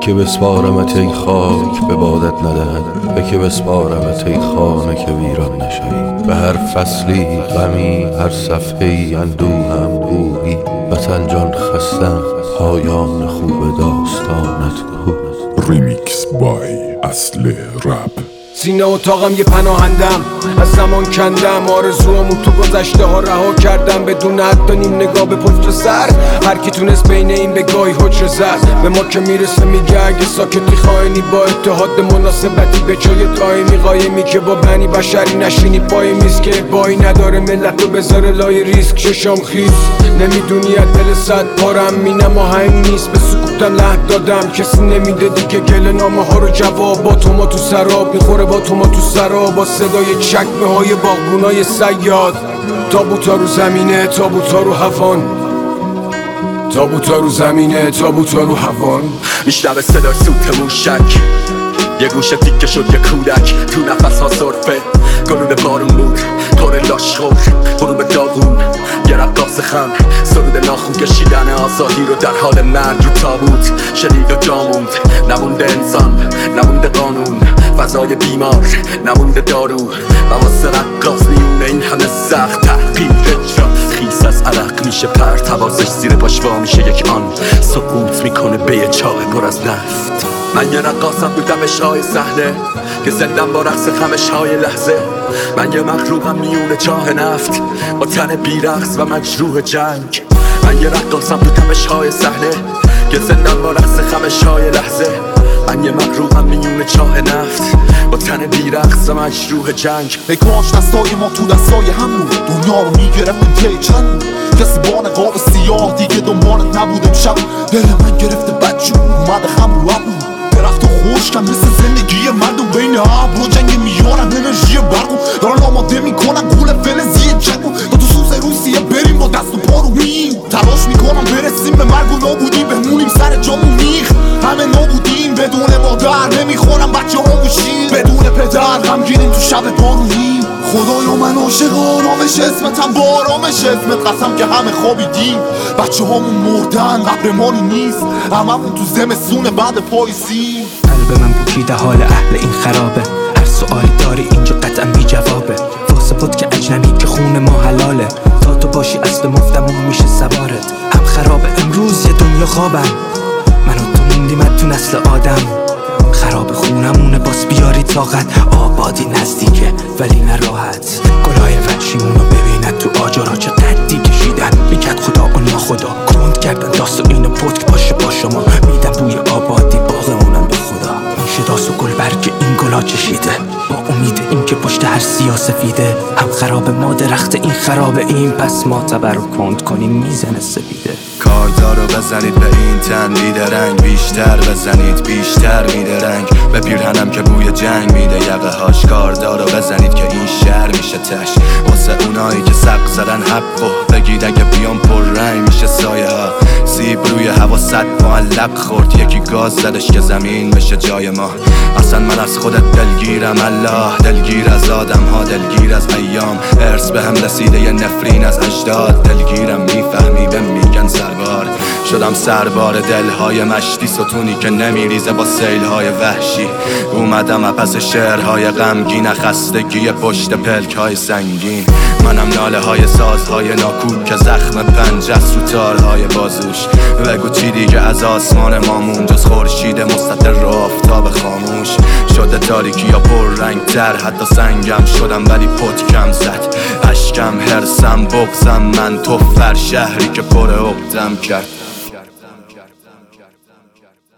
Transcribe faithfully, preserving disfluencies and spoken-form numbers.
که بسپارمت ای خاک به بادت ندهد، به که بسپارمت ای خانه که ویران نشوی. به هر فصلی غمی، هر صفحه‌ای اندوهم بویی. وطن جان خستم، پایان خوب داستانت کو. ریمیکس بای اصل رپ. سینه اتاقم یه پناهندم، از زمان کندم آرزوامو تو گذشته ها رها کردم. بدون حتی نیم نگاه به پشت سر، هر کی تونست بین این بگاهی حجره زد. به ما که میرسه میگه اگه ساکتی خائنی، با اتحاد مناسبتی به جای دائمی قایمی. که با بنی بشری نشینی پای میز، که بایی نداره ملت رو بذاره لای ریسک. ششام خیز نمیدونی از دل صد پارم، مینم آهنگ نیست به سکوتم لحد دادم. کسی نمیده دیگه گل نامه ها رو جواب، با تو ما تو سراب میخوره با تو ما تو سرا. با صدای چکمه های باغبونای صیاد، تابوتا رو زمینه تابوتا رو هوان، تابوتا رو زمینه تابوتا رو هوان. میشنوه صدای سوت موشک، یه گوشه تیکه شد یه کودک. تو نفس ها صرفه گلون بارون بود، طور لاشخور غروب داغون. یه رقاص خم سرود ناخون کشیدن آزادی رو در حال مرگ رو تابوت. شدید و جاموند نمونده انسان، نمونده قانون، فضای بیمار نمونده دارو. و واسه رقاص میونه این همه سخت تحقیر اجرا. خیس از عرق میشه پرت، حواسش زیر پاشوا میشه یک آن. سقوط میکنه به یه چاه پر از نفت. من یه رقاصم تو دمش های صحنه، که زندم با رقص خمش های لحظه. من یه مخلوقم میونه چاه نفت، با تن بیرقص و مجروح جنگ. من یه رقاصم تو دمش های صحنه، که زندم با رقص خمش های لحظه. من یه مغروقم میونه چاه نفت، با تن بیرقص و مجروح جنگ. ای کاش دستای ما تو دستای هم بود، دنیا رو میگرفتیم که چند. کسی با نقاب سیاه دیگه دنبالت نبود امشب. دل من گرفته بدجور اومده خم رو ابرو. درخت و خشکم مثل زندگی مردم، بین ابر و جنگ میارن انرژی برقو. دارن آماده میکنن گول فلزی جنگو. تا تو سوز روسیه بریم با دست و پا رو میم. تلاش میکنم برسیم به مرگ و نابودی، بمونیم سر جامون میخ همه نابودیم. بدون مادر نمیخورم بچه ها موشیم، بدون پدر غمگینیم تو شب بارونی. خدایا من عاشق آرامش اسمتم، با آرامش اسمت قسم که همه خوابیدیم. بچه هامون مردن قبر ما نیست، هممون تو زمستون بعد پاییزی. قلب من پوکیده حال اهل این خرابه، هر سوالی داری اینجا قطعا بی جوابه. واسه بود که اجنبی که خون ما حلاله، تا تو باشی اصل مفتمون میشه سوارت. هم خرابه امروز یه دنیا خوابم، من و تو موندیم تو نسل آدم. خراب خونمونه باز بیاری طاقت، آبادی نزدیکه ولی نه راحت. گلای وحشیمونو ببیند تو آجارا چه قدی کشیدن. میکرد خدا و ناخدا کند کردن داست و اینو پتک باشه با شما. میدم بوی آبادی باغمونم به خدا. میشه داست و گل برگ این گلا چشیده، با امید این که پشت هر سیاه سفیده. هم خراب ما درخت این خرابه این، پس ما تبر رو کند کنیم میزنه سفیده. کاردارو بزنید به این تن بیدرنگ، بیشتر بزنید بیشتر میده رنگ. به پیرهنم که بوی جنگ میده یقه هاش. کاردارو بزنید که این شهر میشه تش، واسه اونایی که سق زدن حقو بگید اگه بیام پر رنگ میشه سایه ها. سیب روی هوا صد معلق خورد، یکی گاز زدش که زمین بشه جای ما. اصلا من از خودت دلگیرم الله، دلگیر از آدم ها، دلگیر از ایام. ارث به هم رسیده یه نفرین از اجداد، دلگیرم میفهمی به میگن سربار. شدم سربار دلهای مشتی، ستونی که نمیریزه با سیلهای وحشی. اومدم پس شعرهای غمگین، خستگی پشت پلکهای سنگین. منم ناله های سازهای ناکوب که زخم پنجه رو تارهای بازوش. بگو چی دیگه از آسمان مامون، جز خورشید مستطر رو آفتاب خاموش. شده تاریکی یا پر رنگ تر، حتی سنگم شدم ولی پتکم زد. اشکم هرسم بغزم من تو فر شهری که پر عقدم کرد.